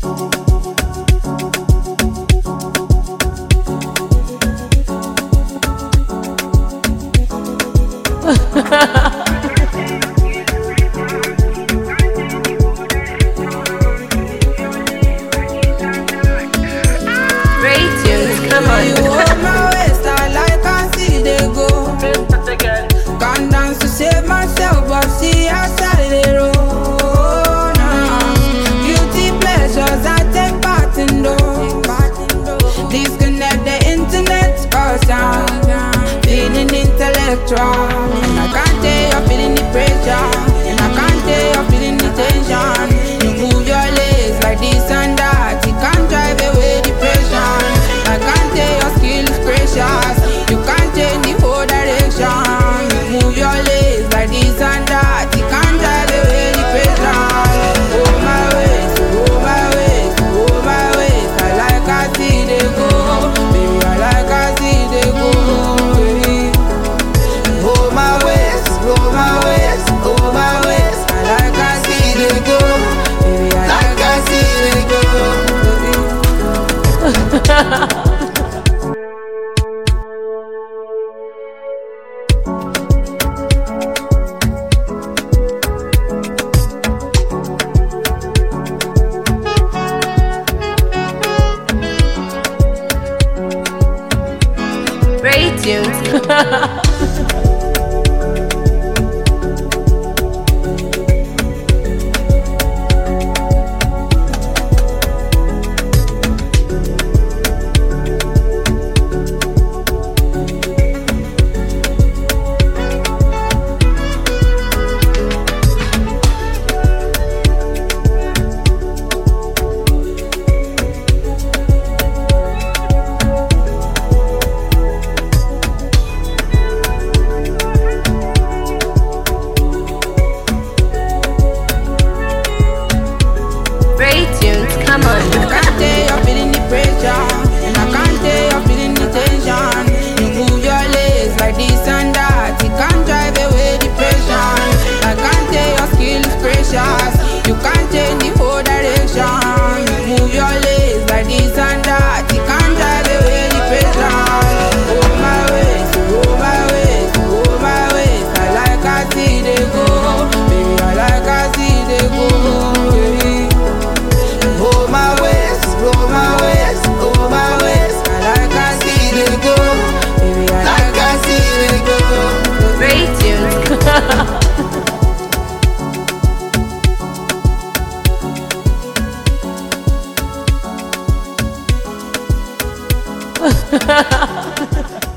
Come on. You hold my waist, I like I see they go. Gone down to save myself, but see outside the road. Guilty pleasures I take part in those. Disconnect the internet, cause I'm feeling intellectual. And I can't tell you're feeling the pressure, and I can't tell you're feeling the tension. You move your legs like this and that, you can't drive away depression. I can't tell your skill is precious. You can't change the whole direction. You move your legs like this and that. You can't drive away the pressure. Oh my ways, oh my ways, oh my ways. I like I see they go, baby. I like I see they go, baby. Oh my ways, oh my ways, oh my ways. I like I see they go, baby. I like I see they go, baby. Great tunes. Come on. I can't tell you're feeling the pressure, and I can't tell you're feeling the tension. You move your legs like this and that. You can't drive away depression. I can't tell your skill is precious. You can't change the whole direction. You move your legs like this and that. You can't drive away depression. Oh my ways, oh my ways, oh my ways. I like I see they go, baby. I like I see they go, baby. Oh my ways, oh my ways, oh my ways. I like I see they go, baby. I like I see they go. Great tunes.